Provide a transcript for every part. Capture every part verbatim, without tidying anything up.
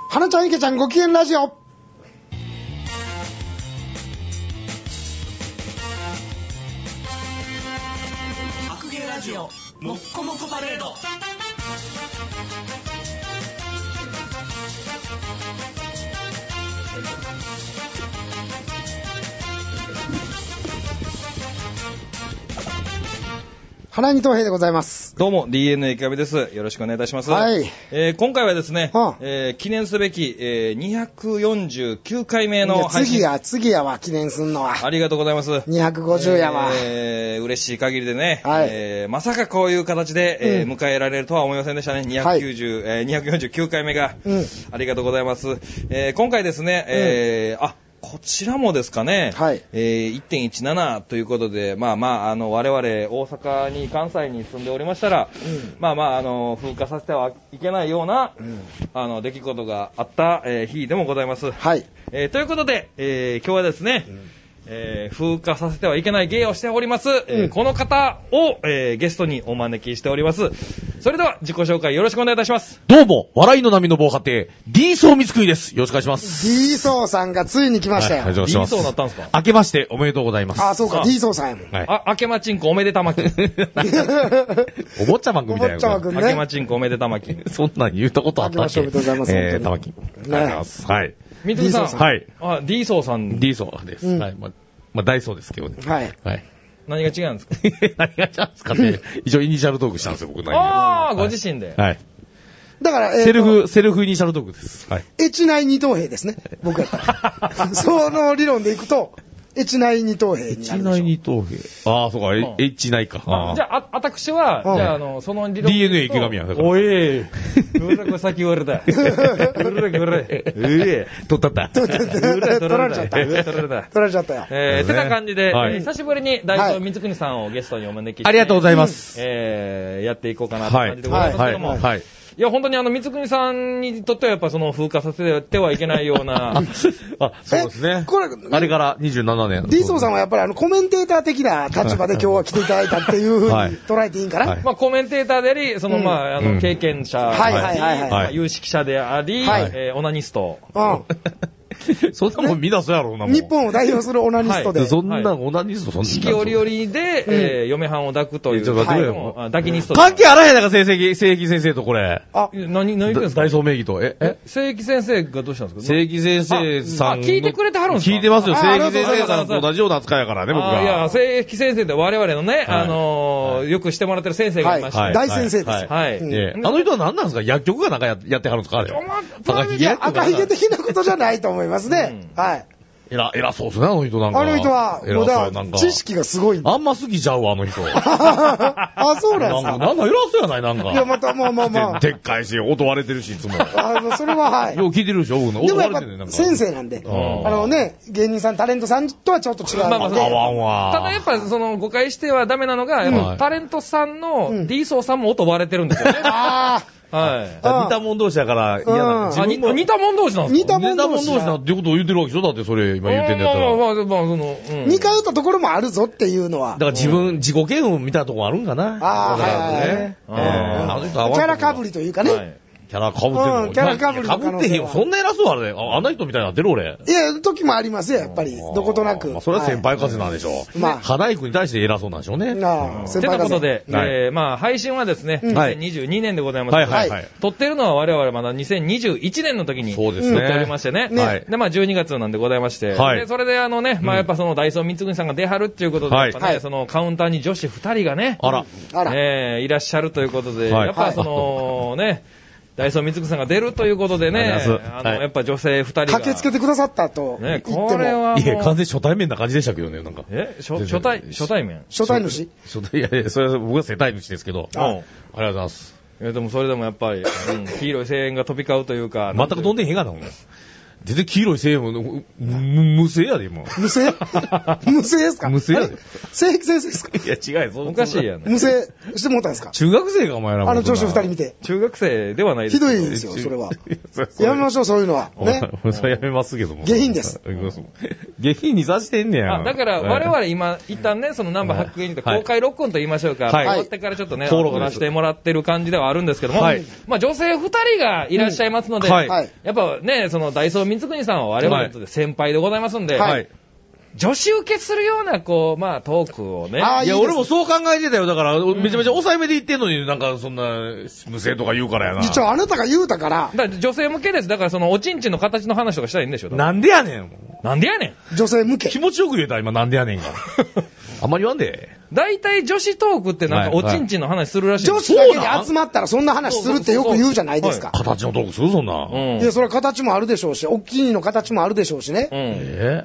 花ちゃん池ちゃんご機嫌ラジオ。 白芸ラジオもっこもこパレード。 花見東平でございます。 どうも ディーエヌエー 池上です。よろしくお願いいたします。 はい。 えー、今回はですね、 はあえー、記念すべき、えー、にひゃくよんじゅうきゅうかいめの配信。 次や次やわ、記念すんのは。 ありがとうございます。 にひゃくごじゅうやわ。 えー、嬉しい限りでね、 はいえー、まさかこういう形で、えーうん、 迎えられるとは思いませんでしたね。にひゃくきゅうじゅう、はい、えー、にひゃくよんじゅうきゅうかいめが、 うん、 ありがとうございます。えー、今回ですね、えー、うん、あこちらもですかね、 はい、 えー、いってんいちなな ということで、まあまあ、あの、我々、大阪に、関西に住んでおりましたら、うん、まあまあ、あの、風化させてはいけないような、うん、あの、出来事があった、えー、日でもございます。 はい。 えー、ということで、えー、今日はですね、うん、えー、風化させてはいけない芸をしております、うん、えー、この方を、えー、ゲストにお招きしております。それでは自己紹介よろしくお願いいたします。 どうも、笑いの波の防波堤、D 層三つくいです。よろしくお願いします。 D 層さんがついに来ましたよ。 はい、 D 層になったんですか？ 明けましておめでとうございます。 あ、そうか、D 層さんやもん。 はい、あ、明けまちんこおめでたまき。 お坊ちゃまくんみたいな。 お坊ちゃまくんね。 明けまちんこおめでたまき。 そんなん言ったことあったっけ？ おめでとうございます。 えー、たまき。ありがとうございます。はい。 みつさん。 はい。 あ、D 層さん。 D 層です。うん、はい。まあ、まあ、ダイソーですけどね。 はい。 はい。 何が違うんですか？ 何が違うんですかね。一応イニシャルトークしたんですよ、僕。 ああ、ご自身で。 はい。 だから、えー、 セルフ、セルフイニシャルトークです。はい。 エチナイ二等兵ですね。僕やったら。その理論でいくと、エチナイ二等兵になるでしょ。 エチナイ二等兵。ああ、そうか、うん、エチナイか。 あじゃあ、あ、私は、うん、じゃあ、あの、その理論。 ディーエヌエー 池上や。 おい。うらこ先言われた。うらこうら。ええ。 取ったった。 取られちゃった。取られちゃったよ。 えー、てな感じで、久しぶりに大東光国さんをゲストにお招きして。 ありがとうございます。 えー、やっていこうかなという感じでございますけども。 はい。 いや、本当にあの、光国さんにとってはやっぱその風化させてはいけないような。 あ、そうですね。これ、あれからにじゅうななねん。 D 層さんはやっぱりあの、コメンテーター的な立場で今日は来ていただいたっていうふうに捉えていいんかな、はい、 まあ、コメンテーターであり、その、まあ、あの、経験者であり、有識者であり、えー、オナニスト。 うん。 そんなもんみんなそうやろうなもん。 日本を代表するオナニストで。 そんなオナニストそんな。 四季折々で、えー、嫁はんを抱くという。ちょっと待ってくれよ。抱きニスト。 関係あらへんやんか、正規、正規先生とこれ。 あ、何、何言ってんですか？ 大層名義と。え、え正規先生がどうしたんですか？ 正規先生さん。 あ、聞いてくれてはるんですか？ 聞いてますよ。正規先生さんと同じような扱いやからね、僕が。 いや、正規先生って我々のね、あの、よくしてもらってる先生がいまして。 大先生です。 はい。 あの人は何なんですか？薬局がなんかやってはるんですか？あれ。 赤ひげ赤ひげ的なことじゃないと思いますね。はい。 えら、偉そうですね、あの人なんか。 あの人は、もうだ、知識がすごい。 あんま好きちゃうわ、あの人。 あ、そうなんですか。 なんか偉そうやない、なんか。 いや、また、まあまあまあ。 でっかいし、音割れてるし、いつも。 あの、それははい。 よう聞いてるでしょ、僕の。 でもやっぱ、先生なんで。あのね、芸人さん、タレントさんとはちょっと違う。まあまあ、 合わんわ。 ただやっぱ、その、誤解してはダメなのが、やっぱ、タレントさんの D 層さんも音割れてるんですよね。 ああ。 はい。 似たもん同士だから嫌な。 あ、似たもん同士なんですか？似たもん同士だってことを言ってるわけでしょ？だってそれ今言ってんだやったら。 まあまあまあ、その、 似通ったところもあるぞっていうのは。 だから自分、自己嫌悪みたいなところあるんかな。 ああ、はい。キャラかぶりというかね。 キャラかぶってるの。 キャラかぶりかぶってへんよ。そんな偉そうあれ。あんな人みたいになってる俺。 いや、時もありますよ、やっぱり。どことなく。 それは先輩風なんでしょう。まあ。花井君に対して偉そうなんでしょうね。 ああ、 先輩風。ということで、えまあ、配信はですね、にせんにじゅうにねんでございます。 はいはいはい。 撮ってるのは我々まだにせんにじゅういちねんの時に。 そうですね。 撮っておりましてね。で、まあ、じゅうにがつなんでございまして。はい。で、それであのね、まあ、やっぱそのダイソー三つ国さんが出はるっていうことで、やっぱね、そのカウンターに女子ふたりがね、 あら。 えいらっしゃるということで、やっぱその、ね、ダイソー三つさんが出るということでね、あの、やっぱ女性二人が。 駆けつけてくださったと。 ね、これは。 いや、完全初対面な感じでしたけどね、なんか。 え初、初対、初対面初対主初対、いやいや、それは僕は世帯主ですけど。ありがとうございます。 いや、でもそれでもやっぱり、うん、黄色い声援が飛び交うというか。 全く飛んでへんがな、ほんま。 全然黄色いせえもん、む、無声やで、今。 無声無声ですか？ 無声やで。 正規先生ですか？ いや、違うよ、そおかしいやん。 無声してもらったんですか？ 中学生か、お前ら。 あの女子二人見て。 中学生ではないです。 ひどいですよ、それは。やめましょう、そういうのは。ね。 それやめますけども。 下品です。 下品にさしてんねや。 あ、だから我々今、一旦ね、そのナンバー白芸人と公開録音と言いましょうか。はい。終わってからちょっとね、撮らせてもらってる感じではあるんですけども、はい。まあ女性二人がいらっしゃいますので、はい。やっぱね、そのダイソー三つ国さんは我々にとって先輩でございますんで、はい。女子受けするような、こう、まあ、トークをね。 いや、俺もそう考えてたよ。だから、めちゃめちゃ抑えめで言ってんのに、なんか、そんな、無声とか言うからやな。 実はあなたが言うたから。 だから女性向けです。だから、その、おちんちんの形の話とかしたらいいんでしょ。 なんでやねん。 なんでやねん。女性向け。 気持ちよく言えた、今、なんでやねんが。あんまり言わんで。 大体女子トークってなんか、おちんちんの話するらしい。 女子だけで集まったらそんな話するってよく言うじゃないですか。 形のトークするそんな。 うん。いや、それは形もあるでしょうし、大きいの形もあるでしょうしね。 うん。 えうん。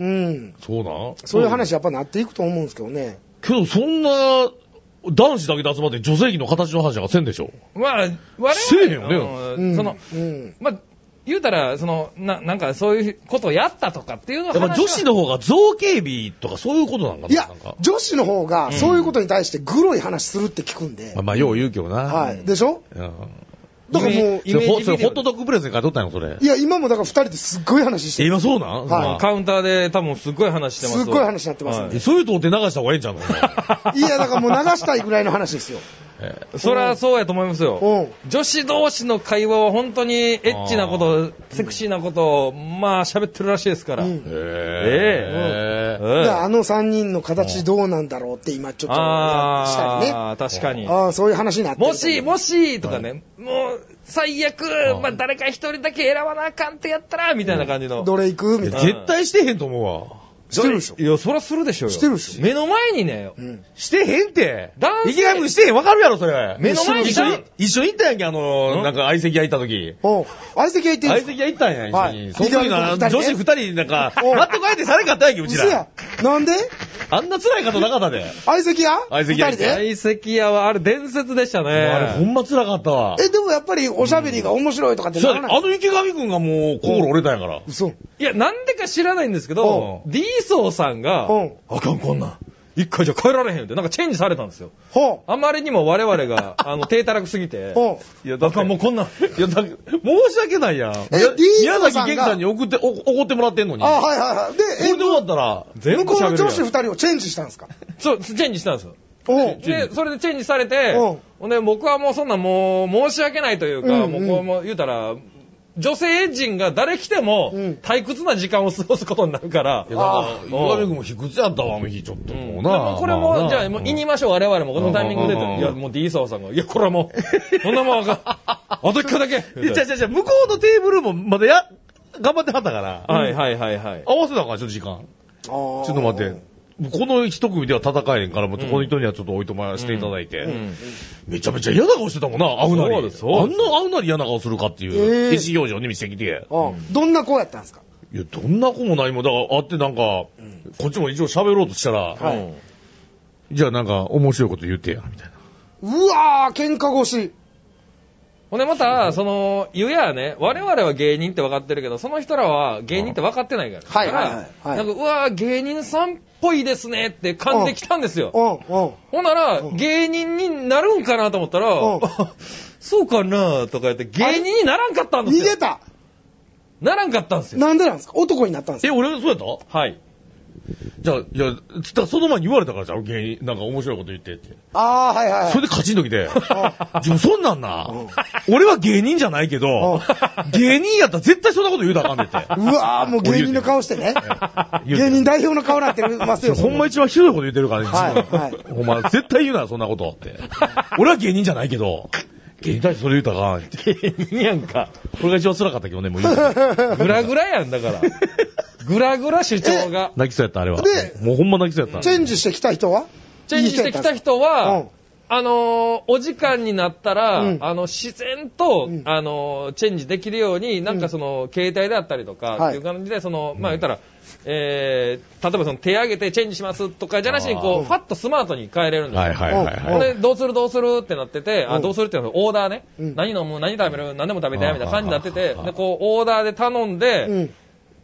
そうなんそういう話やっぱなっていくと思うんですけどね。 けど、そんな、男子だけで集まって女性器の形の話がせんでしょ。 まあ、我々 せえへんよね。その、まあ、言うたら、その、な、なんかそういうことをやったとかっていうのは。 やっぱ女子の方が造形美とかそういうことなんかな。 いや、女子の方がそういうことに対してグロい話するって聞くんで。 まあ、まあ、よう言うけどな。 はい。でしょ？うん。だからもう、 それホットドッグプレスに書いとったんよ、それ。 いや、今もだから二人ですっごい話してる。 今そうなん？ はい。カウンターで多分すっごい話してます。 すっごい話になってますんで。 そういうとって流した方がいいんちゃうの？ いや、だからもう流したいぐらいの話ですよ。 そりゃそうやと思いますよ。女子同士の会話は本当にエッチなこと、セクシーなことを、まあ喋ってるらしいですから。へえ。あの三人の形どうなんだろうって今ちょっとしたりね。 ああ、確かに。 ああ、そういう話になってる。 もし、もし、とかね、もう、最悪、まあ誰か一人だけ選ばなあかんってやったら、みたいな感じの。 どれ行くみたいな。 絶対してへんと思うわ。 してるでしょ。 いや、そらするでしょうよ。 してるでしょ。 目の前にね、 うん、してへんって。いきなりしてへん。わかるやろ、それ。 目の前に一緒に、一緒に行ったやんけ、あの、なんか相席屋行った時。 おう。相席屋行ってん相席屋行ったんや、一緒に。その時な、女子二人、なんか、待ってこいってされかったやんけ、うちら。 うそや。なんであんな辛いことなかったで。 相席屋相席屋。 相席屋はあれ伝説でしたね。 あれほんま辛かったわ。 え、でもやっぱりおしゃべりが面白いとかってならない？ あの池上くんがもう心折れたんやから。 嘘。 いや、なんでか知らないんですけど、D ソーさんが、あかんこんなん。一回じゃ帰られへんって、なんかチェンジされたんですよ。ほう。あまりにも我々が、あの、低たらくすぎて。ほう。いや、だからもうこんな、いや、だ申し訳ないやん。え、宮崎元さんに送って、お、怒ってもらってんのに。 あ、はいはいはい。で、 え、で終わったら、 全部向こうの女子二人をチェンジしたんですか？ そう、チェンジしたんですよ。で、それでチェンジされて、ほんで、僕はもうそんなもう、申し訳ないというか、うんうん、もうこう、もう言うたら、女性陣が誰来ても、退屈な時間を過ごすことになるから。 いや、だから、岩見君も卑屈やったわ、あの日、ちょっと。もうな。 これも、じゃあ、もう言いましょう、我々も。このタイミングで。いや、もう D ソーさんが、いや、これはもう、こんなもんあかん。あと一回だけ。 いや、じゃじゃじゃ向こうのテーブルもまだや、頑張ってはったから。 はいはいはいはい。 合わせたから、ちょっと時間。ちょっと待って。この一組では戦えへんから、もうこの人にはちょっとおいとましていただいて、うんうん、めちゃめちゃ嫌な顔してたもんな、会うなり。あんな会うなり嫌な顔するかっていう、えー、手指表情に見せてきて、 うん。どんな子やったんですか？ いや、どんな子も何も、だから会ってなんか、うん、こっちも一応喋ろうとしたら、はい、じゃあなんか面白いこと言ってや、みたいな。 うわー、喧嘩腰。 ほんでまた、その、言うやね、我々は芸人って分かってるけど、その人らは芸人って分かってないから。 はいはいはい。 なんか、うわー、芸人さんっぽいですねって感じで来たんですよ。ほんなら、芸人になるんかなと思ったら、そうかなとか言って、芸人にならんかったんですよ。 逃げた。 ならんかったんですよ。 なんでなんですか？男になったんですか？ え、俺そうやった？ はい。 じゃあ、いや、つったらその前に言われたからじゃん、芸人、なんか面白いこと言ってって。 ああ、はいはい。 それでカチンときて。でもそんなんな、俺は芸人じゃないけど、芸人やったら絶対そんなこと言うたらあかんでって。 うわー、もう芸人の顔してね。芸人代表の顔になってますよ。 ほんま一番ひどいこと言ってるからね、 はいはい。 ほんま、絶対言うな、そんなことって。俺は芸人じゃないけど、芸人対してそれ言うたらあかんって。 芸人やんか。 これが一番辛かったけどね、もういい。グラグラやんだから。グラグラ主張が。 泣きそうやった、あれは。で、もうほんま泣きそうやった。 チェンジしてきた人はチェンジしてきた人は、うん、あのー、お時間になったら、うん、あの、自然と、うん、あのー、チェンジできるように、なんかその、携帯であったりとか、っていう感じで、その、まあ言ったら、えー、例えばその手挙げてチェンジしますとかじゃなしに、こう、ファッとスマートに変えれるんですよ。 はいはいはいはい。 で、どうするどうするってなってて、あ、どうするっていうのはオーダーね。何飲む何食べる何でも食べてみたいな感じになってて、で、こう、オーダーで頼んで、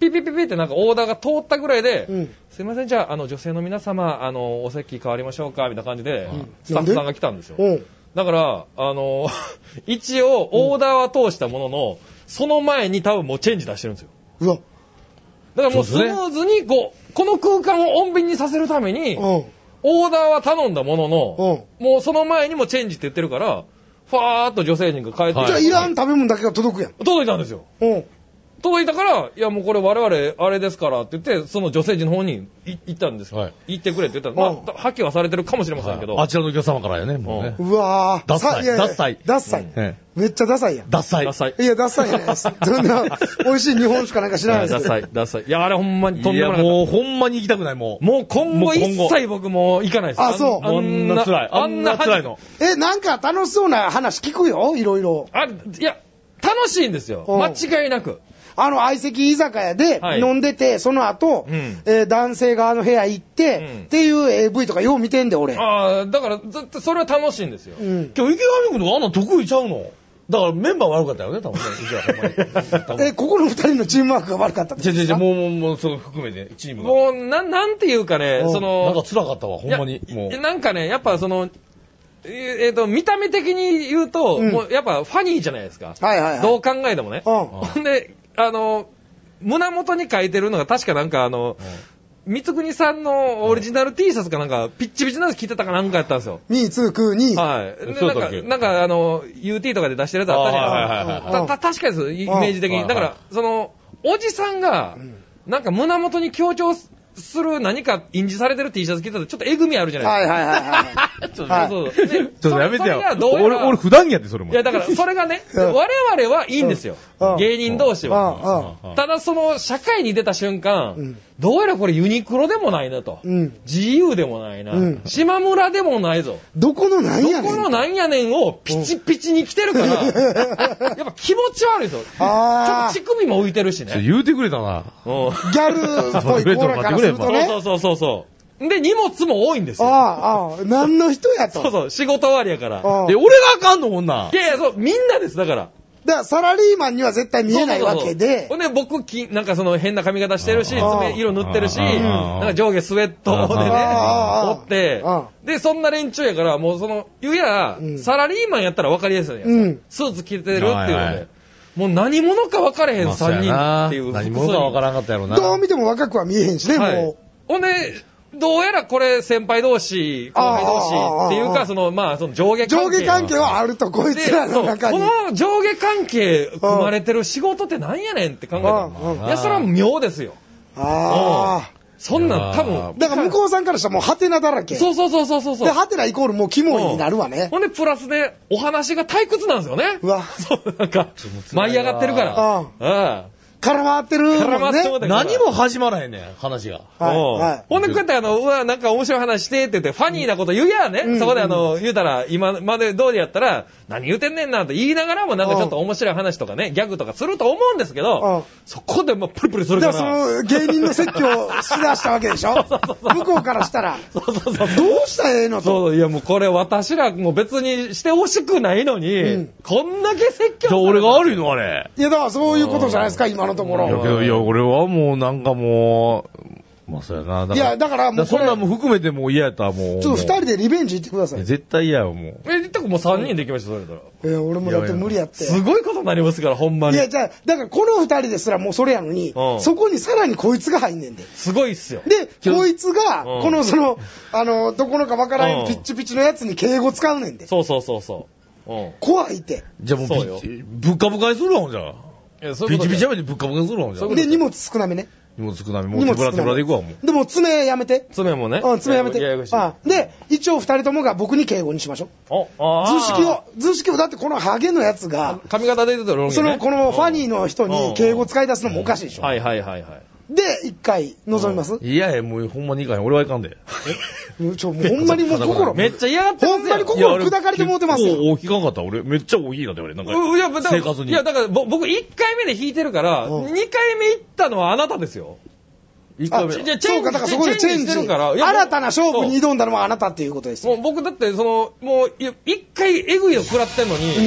ピピピピってなんかオーダーが通ったぐらいで、 うん、 すいません、じゃあ、あの、女性の皆様、あの、お席変わりましょうか、みたいな感じで、うん、スタッフさんが来たんですよ。うん、だから、あの、一応、オーダーは通したものの、その前に多分もうチェンジ出してるんですよ。 うわ。 だからもうスムーズに、こう、この空間を穏便にさせるために、うん、オーダーは頼んだものの、うん、もうその前にもチェンジって言ってるから、ファーっと女性陣が帰ってきて、はい、 じゃあいらん食べ物だけが届くやん。 届いたんですよ。うん。届いたから、いやもうこれ我々あれですからって言って、その女性陣の方に行ったんですよ。はい、行ってくれって言ったら、まあ、破棄はされてるかもしれませんけど。 はい、あちらのお客様からやね、もうね。 うわぁ。 ダッサイ。ダッサイ。 ダッサイ。うん、めっちゃダサいやん。 ダッサイ。 ダッサイ。 いや、ダッサイじゃないです。どんな、美味しい日本酒かなんか知らないですダッサイ、ダッサイ。いや、あれほんまにとんでもない。 いや、もうほんまに行きたくない、もう。 もう今後一切僕も行かないです。 あ、そう。 あんな辛い。あんな辛いの。 え、なんか楽しそうな話聞くよ、いろいろ。 あ、いや、楽しいんですよ。間違いなく。 あの、相席居酒屋で飲んでて、はい、その後、うん、えー、男性側の部屋行って、うん、っていう エーブイ とかよう見てんで、俺。 ああ、だから、ずっとそれは楽しいんですよ。うん、 今日池上君とかあんな得意ちゃうの？だからメンバー悪かったよね、多分ね。ほんまに。 え、ここの二人のチームワークが悪かったってことですか？ もう、もう、もう、それ含めて、チームが。 もう、なん、なんていうかね、その、 なんか辛かったわ、ほんまに。 もう。なんかね、やっぱその、えっ、ー、と、見た目的に言うと、うん、もうやっぱファニーじゃないですか。 はいはいはい。 どう考えてもね。うん。ほんで、あの、胸元に書いてるのが確かなんかあの、三つ国さんのオリジナル T シャツかなんか、ピッチピチなやつ着てたかなんかやったんですよ。 に、つ、く、に。 はい。で、なんか、なんかあの、ユーティー とかで出してるやつあったじゃないですか。た、た、確かです、イメージ的に。だから、その、おじさんが、なんか胸元に強調する何か印字されてる T シャツ着てたらちょっとえぐみあるじゃないですか。 はいはいはいはい。 ちょっと、はい、そう。 ちょっとやめてよ。俺、俺普段やってそれも。 いやだからそれがね、我々はいいんですよ。芸人同士は。ただその社会に出た瞬間、うん、どうやらこれユニクロでもないなと。うん、ジーユー でもないな、うん。島村でもないぞ。 どこのなんやねん。 どこのなんやねんをピチピチに着てるから、やっぱ気持ち悪いぞ。ちょっと乳首も浮いてるしね。 言うてくれたな。 ギャルっぽいコーラからするとね。 そうそうそうそう。で、荷物も多いんですよ。 ああ、ああ、何の人やと。 そうそう、仕事終わりやから。 え、俺があかんのこんなん。 いやいや、そう、みんなです、だから。 だからサラリーマンには絶対見えないわけで。 ほんで、僕、なんかその変な髪型してるし、爪色塗ってるし、なんか上下スウェットでね、折って、で、そんな連中やから、もうその、言うや、サラリーマンやったら分かりやすいやん。スーツ着てるっていうので。もう何者か分かれへんさんにんっていう。 何者か分からんかったやろな。 どう見ても若くは見えへんしね、もう。 ほんで、どうやらこれ先輩同士、後輩同士っていうか、その、まあ、その上下関係。 上下関係はあると、こいつらの中に。 この上下関係組まれてる仕事って何やねんって考えたら、いや、それは妙ですよ。ああ。そんなん多分。 だから向こうさんからしたらもうハテナだらけ。 そうそうそうそうそう。 で、ハテナイコールもうキモいになるわね。 ほんで、プラスでお話が退屈なんですよね。うわ。そう、なんか、舞い上がってるから。ああ。 絡まってるもんね。絡まってる。 何も始まらへんねん、話が。 はい。はい。ほんで、こうやってあの、うわ、なんか面白い話してって言って、ファニーなこと言うやね。うん、そこであの、言うたら、今まで通りやったら、何言うてんねんなって言いながらも、なんかちょっと面白い話とかね、ギャグとかすると思うんですけど、そこでもうプリプリするから。 その、芸人の説教をしだしたわけでしょ向こうからしたら。そうそうそう。どうしたらええのと。 そう、いやもうこれ私らも別にしてほしくないのに、うん、こんだけ説教。 じゃあ俺が悪いのあれ。 いや、だからそういうことじゃないですか、今のところ。 いや、俺はもうなんかもう、まあそうやな。 いや、だからもう。 そんなも含めてもう嫌やったらもう。 ちょっと二人でリベンジ行ってください。 絶対嫌やもう。 え、言ったらもう三人で行きました、それだったら。え、俺もだって無理やって。 すごいことになりますから、ほんまに。 いや、じゃあ、だからこの二人ですらもうそれやのに、そこにさらにこいつが入んねんで。 すごいっすよ。 で、こいつが、このその、あの、どこのかわからんピッチピチのやつに敬語使うねんで。 そうそうそうそう。 怖いって。 じゃあもう、ぶっかぶかにするわ、じゃあ。ピチピチやめてぶっかぶかにするわ、じゃあ。 で、荷物少なめね。 荷物少なめ。もう手ぶら手ぶらでいくわ、もう。 でも、爪やめて。 爪もね。 うん、爪やめて。あで、一応二人ともが僕に敬語にしましょう。あ図式を、図式を、だってこのハゲのやつが、 髪型で言うとロン毛ね。 その、このファニーの人に敬語使い出すのもおかしいでしょ。 はいはいはいはい。 で、一回、望みます？ いやいや、もうほんまにいかん。俺はいかんで。 えちょ、もうほんまにもう心。 めっちゃ嫌がってますよ。 ほんまに心砕かれてもうてますよ。 大きかんかった。俺、めっちゃ大きいかった、俺。なんか、 いや、 生活に。 いや、だから、僕いっかいめで弾いてるから、にかいめ行ったのはあなたですよ。 いっかいめ。そうか、だからそこでチェンジ。新たな勝負に挑んだのはあなたっていうことですよ。 もう僕だって、その、もう、いっかいえぐいの食らってんのに、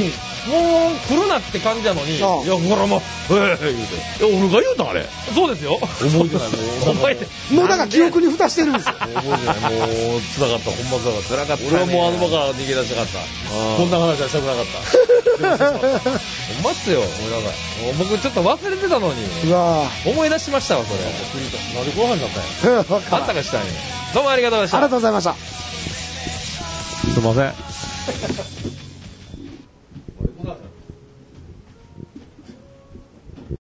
もう来るなって感じなのに、いや、ほらもう、ええ、言うて。 俺が言うたんあれ。 そうですよ。 覚えてない、もう。 覚えてもうだから記憶に蓋してるんですよ。 覚えてない、もう、辛かった、ほんま辛かった。 辛かったね。 俺はもうあの場から逃げ出したかった。こんな話はしたくなかった。 ほんまっすよ。ごめんなさい。僕ちょっと忘れてたのに。 うわ思い出しましたわ、それ。 なんでご飯だったんや。 あんたがしたんや。どうもありがとうございました。 ありがとうございました。 すいません。